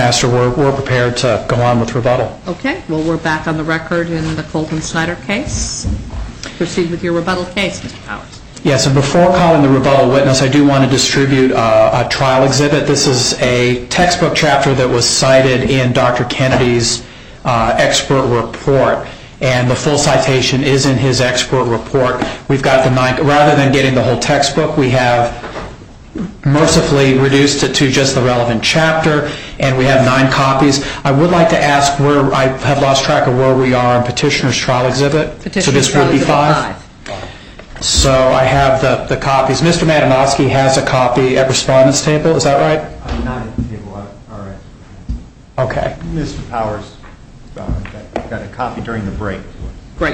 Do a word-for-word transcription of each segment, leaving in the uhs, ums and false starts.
Master, we're, we're prepared to go on with rebuttal. Okay, well, we're back on the record in the Colton Snyder case. Proceed with your rebuttal case, Mister Powers. Yes, and before calling the rebuttal witness, I do want to distribute uh, a trial exhibit. This is a textbook chapter that was cited in Doctor Kennedy's uh, expert report, and the full citation is in his expert report. We've got the nine, rather than getting the whole textbook, we have mercifully reduced it to just the relevant chapter, and we have nine copies. I would like to ask where, I have lost track of where we are in Petitioner's trial exhibit. Petitioner's so this trial would be exhibit five? five. So I have the, the copies. Mister Madanowski has a copy at Respondent's table, is that right? I'm not at the table, all right. Okay. Mister Powers uh, got, got a copy during the break. Great.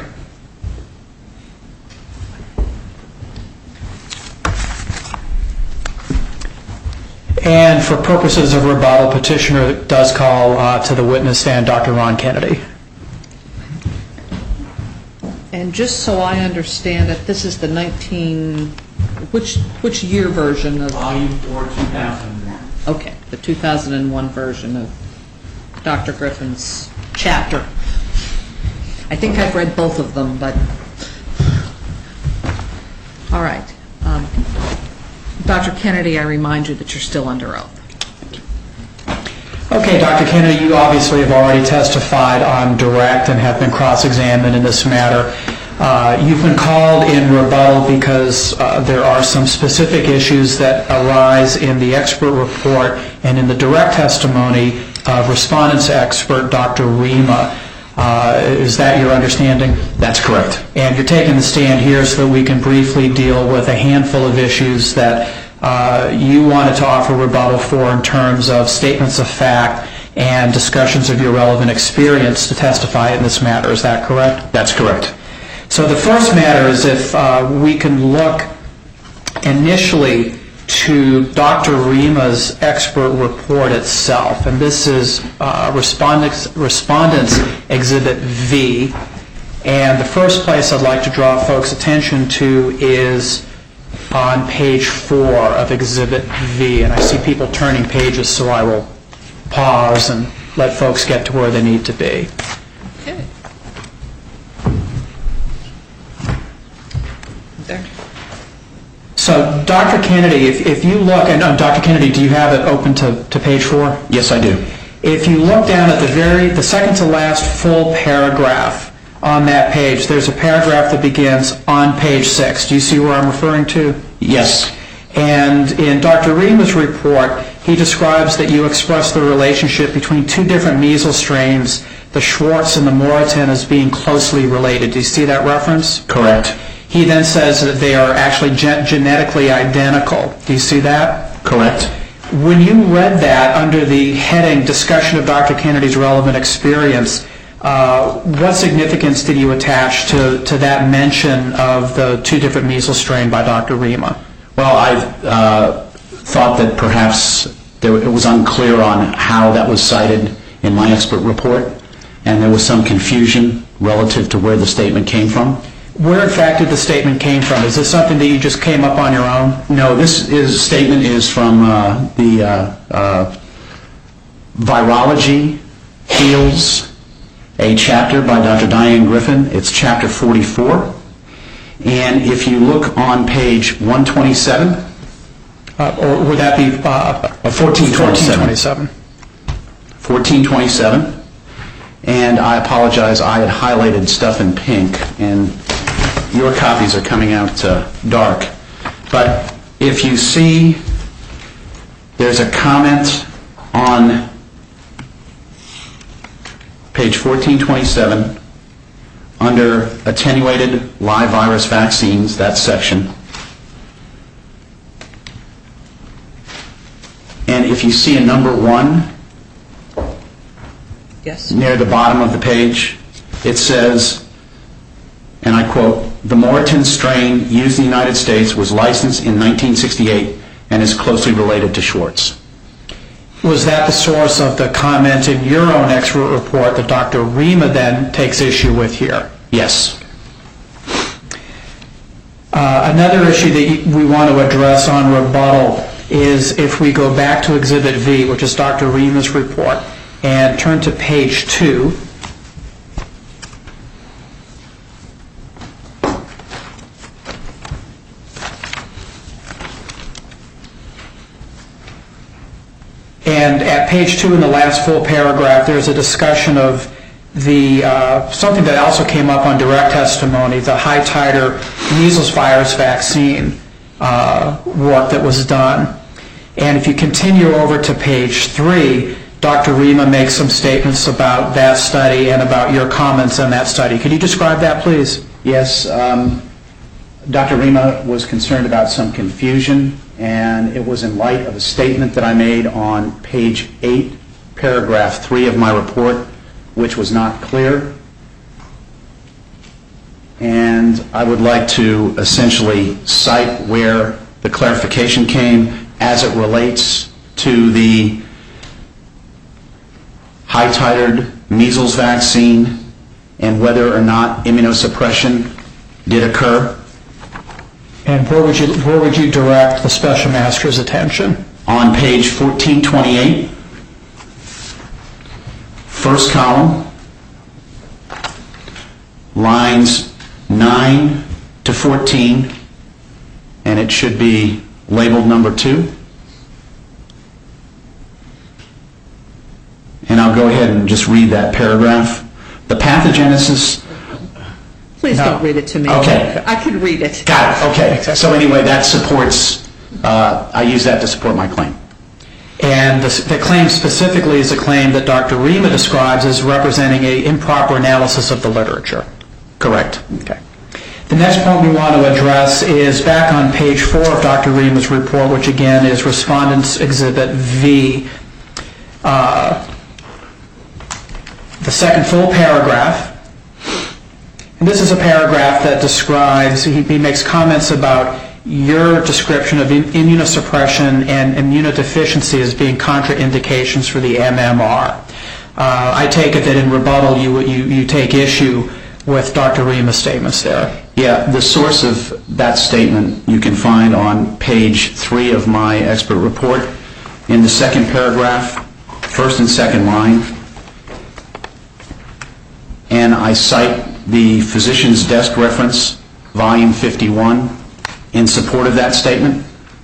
And for purposes of rebuttal, Petitioner does call uh, to the witness stand Doctor Ron Kennedy. And just so I understand it, this is the nineteen, which which year version of? Volume four, two thousand one. Okay, the two thousand one version of Doctor Griffin's chapter. I think I've read both of them, but all right. Um, Doctor Kennedy, I remind you that you're still under oath. Okay, Doctor Kennedy, you obviously have already testified on direct and have been cross-examined in this matter. Uh, you've been called in rebuttal because uh, there are some specific issues that arise in the expert report and in the direct testimony of Respondent's expert, Doctor Rima. Uh, is that your understanding? That's correct. And you're taking the stand here so that we can briefly deal with a handful of issues that uh, you wanted to offer rebuttal for in terms of statements of fact and discussions of your relevant experience to testify in this matter. Is that correct? That's correct. So the first matter is if uh, we can look initially to Doctor Rima's expert report itself, and this is uh, Respondent's, Respondent's Exhibit V. And the first place I'd like to draw folks' attention to is on page four of Exhibit V. And I see people turning pages, so I will pause and let folks get to where they need to be. Okay. There. So, Doctor Kennedy, if, if you look, and uh, Doctor Kennedy, do you have it open to, to page four? Yes, I do. If you look down at the very, the second to last full paragraph on that page, there's a paragraph that begins on page six. Do you see where I'm referring to? Yes. And in Doctor Rima's report, he describes that you express the relationship between two different measles strains, the Schwartz and the Moreton, as being closely related. Do you see that reference? Correct. He then says that they are actually gen- genetically identical. Do you see that? Correct. When you read that under the heading Discussion of Doctor Kennedy's Relevant Experience, uh, what significance did you attach to, to that mention of the two different measles strain by Doctor Rima? Well, I uh, thought that perhaps there, it was unclear on how that was cited in my expert report, and there was some confusion relative to where the statement came from. Where, in fact, did the statement came from? Is this something that you just came up on your own? No, this is, statement is from uh, the uh, uh, Virology Heals, a chapter by Doctor Diane Griffin. It's chapter forty-four. And if you look on page one twenty-seven, Uh, or would that be uh, fourteen twenty-seven. fourteen twenty-seven? fourteen twenty-seven. And I apologize, I had highlighted stuff in pink, and your copies are coming out uh, dark. But if you see, there's a comment on page fourteen twenty-seven under attenuated live virus vaccines, that section. And if you see a number one, Yes. near the bottom of the page, it says, and I quote, "The Moreton strain used in the United States was licensed in nineteen sixty-eight and is closely related to Schwartz." Was that the source of the comment in your own expert report that Doctor Rima then takes issue with here? Yes. Uh, another issue that we want to address on rebuttal is if we go back to Exhibit V, which is Doctor Rima's report, and turn to page two. And at page two in the last full paragraph, there's a discussion of the uh, something that also came up on direct testimony, the high titer measles virus vaccine uh, work that was done. And if you continue over to page three, Doctor Rima makes some statements about that study and about your comments on that study. Could you describe that, please? Yes, um, Doctor Rima was concerned about some confusion, and it was in light of a statement that I made on page eight, paragraph three of my report, which was not clear. And I would like to essentially cite where the clarification came as it relates to the high-titered measles vaccine and whether or not immunosuppression did occur. And where would you where would you direct the special master's attention? On page fourteen twenty-eight, first column, lines nine to fourteen, and it should be labeled number two. And I'll go ahead and just read that paragraph. The pathogenesis... Please No. don't read it to me. Okay. I could read it. Got it, okay. So anyway, that supports, uh, I use that to support my claim. And the, the claim specifically is a claim that Doctor Rima describes as representing an improper analysis of the literature. Correct. Okay. The next point we want to address is back on page four of Doctor Rima's report, which again is Respondent's Exhibit V. Uh, the second full paragraph. And this is a paragraph that describes, he, he makes comments about your description of immunosuppression and immunodeficiency as being contraindications for the M M R. Uh, I take it that in rebuttal you, you, you take issue with Doctor Rima's statements there. Yeah, the source of that statement you can find on page three of my expert report in the second paragraph, first and second line. And I cite the physician's desk reference, volume fifty-one, in support of that statement.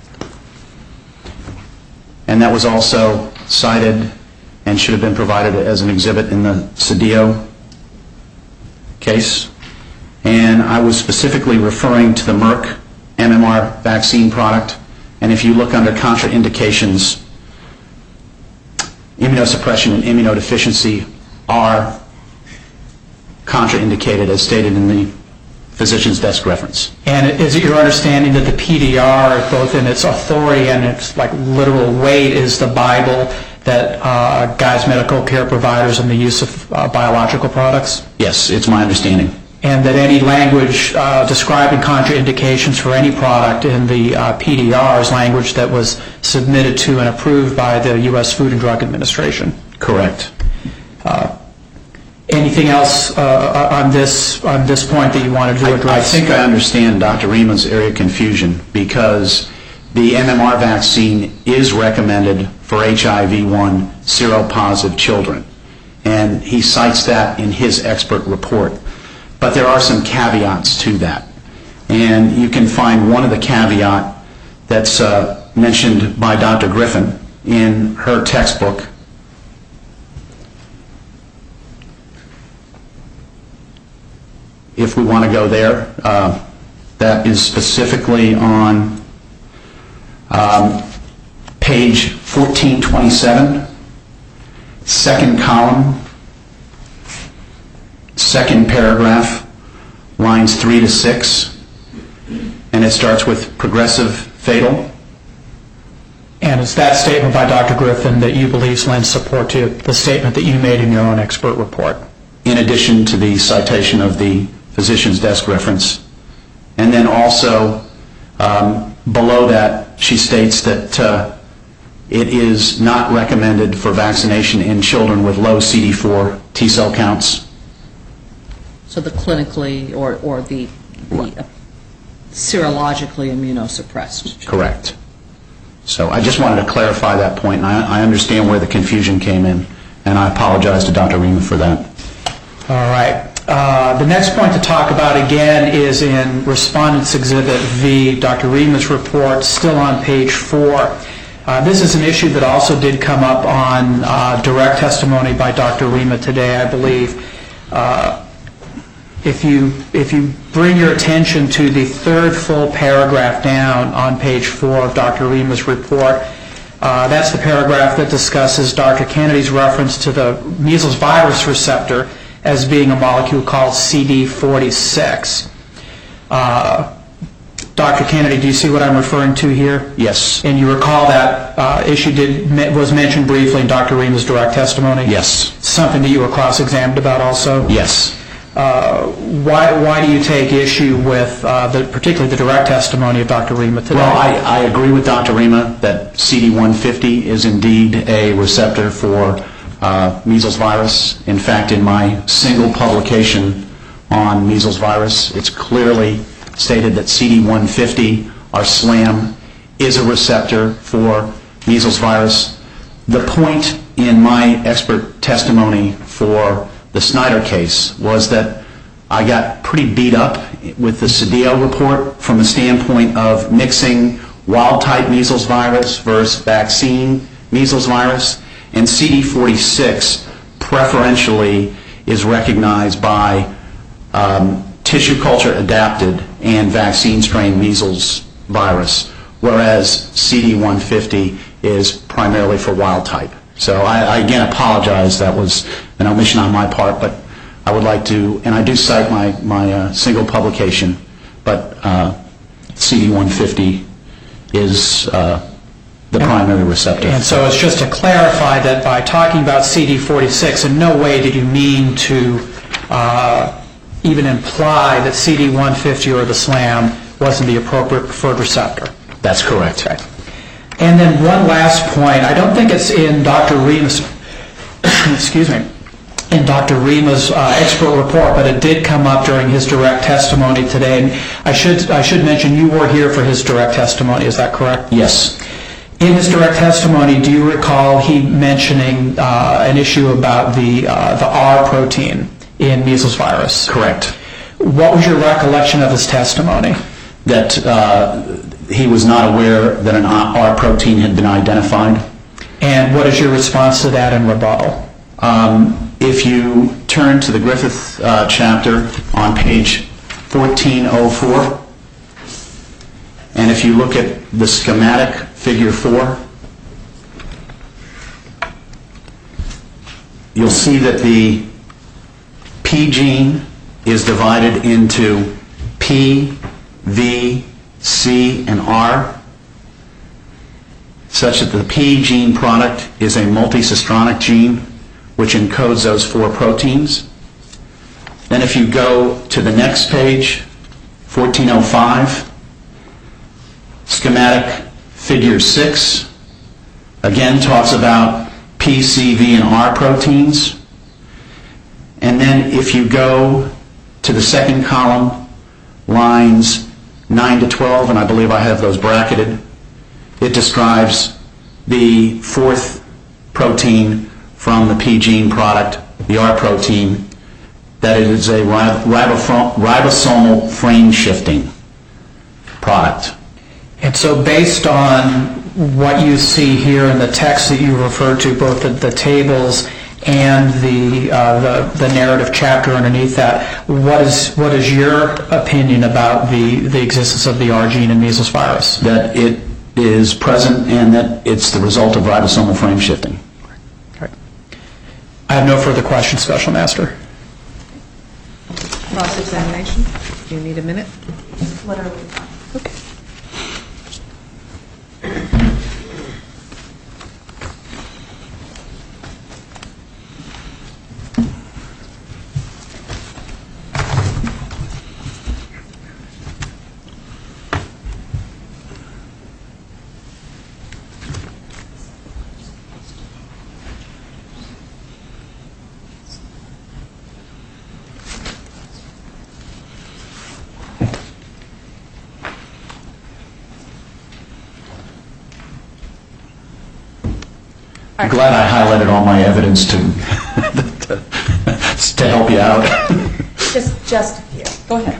And that was also cited and should have been provided as an exhibit in the Cedillo case. And I was specifically referring to the Merck M M R vaccine product. And if you look under contraindications, immunosuppression and immunodeficiency are contraindicated as stated in the physician's desk reference. And is it your understanding that the P D R, both in its authority and its like literal weight, is the Bible that uh, guides medical care providers in the use of uh, biological products? Yes, it's my understanding. And that any language uh, describing contraindications for any product in the uh, P D R is language that was submitted to and approved by the U S Food and Drug Administration? Correct. Uh, anything else uh, on this on this point that you wanted to I, address? I think I understand Doctor Rima's area of confusion because the M M R vaccine is recommended for H I V one seropositive children. And he cites that in his expert report. But there are some caveats to that. And you can find one of the caveat that's uh, mentioned by Doctor Griffin in her textbook. If we want to go there, uh, that is specifically on um, page fourteen twenty-seven, second column, second paragraph, lines three to six, and it starts with progressive fatal. And it's that statement by Doctor Griffin that you believe lends support to the statement that you made in your own expert report? In addition to the citation of the physician's desk reference. And then also, um, below that, she states that uh, it is not recommended for vaccination in children with low C D four T cell counts. So the clinically or, or the, the serologically immunosuppressed. Correct. So I just wanted to clarify that point, and I, I understand where the confusion came in, and I apologize to Doctor Rima for that. All right. Uh, the next point to talk about again is in Respondent's Exhibit V, Doctor Rima's report, still on page four. Uh, this is an issue that also did come up on uh, direct testimony by Doctor Rima today, I believe. Uh, if you if you bring your attention to the third full paragraph down on page four of Doctor Rima's report, uh, that's the paragraph that discusses Doctor Kennedy's reference to the measles virus receptor as being a molecule called C D forty-six. Uh, Doctor Kennedy, do you see what I'm referring to here? Yes. And you recall that uh, issue did was mentioned briefly in Doctor Rima's direct testimony? Yes. Something that you were cross-examined about also? Yes. Uh, why, why do you take issue with uh, the, particularly the direct testimony of Doctor Rima today? Well, I, I agree with Doctor Rima that C D one fifty is indeed a receptor for Uh, measles virus. In fact, in my single publication on measles virus, it's clearly stated that C D one fifty, or SLAM, is a receptor for measles virus. The point in my expert testimony for the Snyder case was that I got pretty beat up with the Cedillo report from the standpoint of mixing wild-type measles virus versus vaccine measles virus. And C D forty-six preferentially is recognized by um, tissue culture adapted and vaccine strain measles virus, whereas C D one fifty is primarily for wild type. So I, I again apologize, that was an omission on my part, but I would like to, and I do cite my, my uh, single publication, but uh, C D one fifty is uh, the primary receptor. And so it's just to clarify that by talking about C D forty-six, in no way did you mean to uh, even imply that C D one fifty or the SLAM wasn't the appropriate preferred receptor. That's correct. Okay. And then one last point. I don't think it's in Doctor Rima's, excuse me, in Doctor Rima's uh, expert report, but it did come up during his direct testimony today. And I should I should mention you were here for his direct testimony. Is that correct? Yes. In his direct testimony, do you recall he mentioning uh, an issue about the uh, the R protein in measles virus? Correct. What was your recollection of his testimony? That uh, he was not aware that an R protein had been identified. And what is your response to that in rebuttal? Um, if you turn to the Griffith uh, chapter on page fourteen oh four, and if you look at the schematic, figure four, you'll see that the P gene is divided into P, V, C, and R, such that the P gene product is a multicistronic gene which encodes those four proteins. Then if you go to the next page, fourteen oh five, schematic figure six, again talks about P, C, V, and R proteins. And then if you go to the second column, lines nine to twelve, and I believe I have those bracketed, it describes the fourth protein from the P gene product, the R protein, that it is a ribosomal frame shifting product. And so based on what you see here in the text that you referred to, both the, the tables and the, uh, the the narrative chapter underneath that, what is what is your opinion about the, the existence of the R gene in measles virus? That it is present and that it's the result of ribosomal frame shifting. Right. I have no further questions, Special Master. Cross-examination? Do you need a minute? Literally. Okay. I'm glad I highlighted all my evidence to, to help you out. Just, just a few. Go ahead.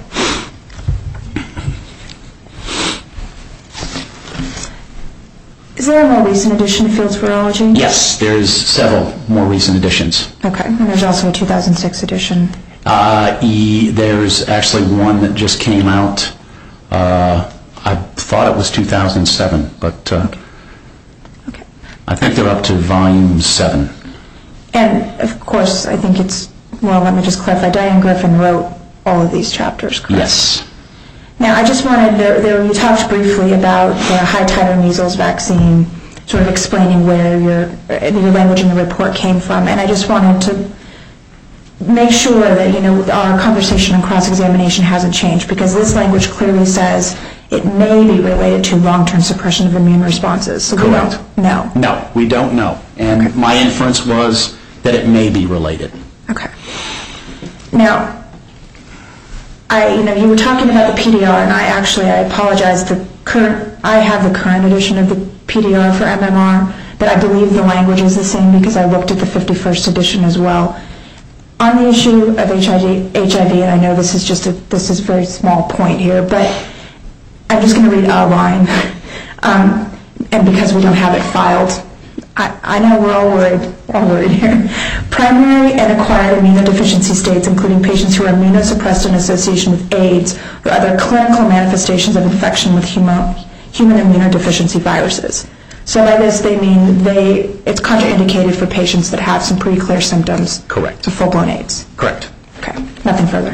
Is there a more recent addition to Fields Virology? Yes, there's several more recent additions. Okay, and there's also a two thousand six edition. Uh, e, there's actually one that just came out. Uh, I thought it was two thousand seven, but uh, Okay. I think they're up to volume seven. And of course, I think it's, well, let me just clarify, Diane Griffin wrote all of these chapters, correct? Yes. Now, I just wanted, there, there, you talked briefly about the high titer measles vaccine, sort of explaining where your, your language in the report came from, and I just wanted to make sure that, you know, our conversation and cross-examination hasn't changed, because this language clearly says it may be related to long-term suppression of immune responses. So Correct. we don't know. No, we don't know. And Okay. my inference was that it may be related. Okay. Now, I, you know, you were talking about the P D R, and I actually, I apologize, the current, I have the current edition of the P D R for M M R, but I believe the language is the same because I looked at the fifty-first edition as well. On the issue of H I V, H I V, and I know this is just a, this is a very small point here, but I'm just going to read a line, um, and because we don't have it filed, I, I know we're all worried, all worried here. Primary and acquired immunodeficiency states, including patients who are immunosuppressed in association with AIDS or other clinical manifestations of infection with human, human immunodeficiency viruses. So by this, they mean they, it's contraindicated for patients that have some pretty clear symptoms Correct. of full-blown AIDS. Correct. Okay, nothing further.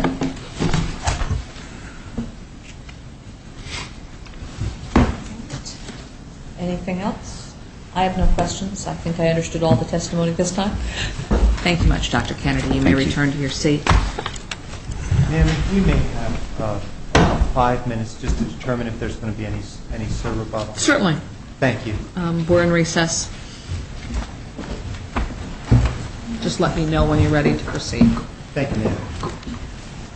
Anything else? I have no questions. I think I understood all the testimony this time. Thank you much, Doctor Kennedy. You may Thank you. return to your seat. Ma'am, we may have uh, about five minutes just to determine if there's going to be any any sir rebuttal. Certainly. Thank you. Um, we're in recess. Just let me know when you're ready to proceed. Thank you, ma'am.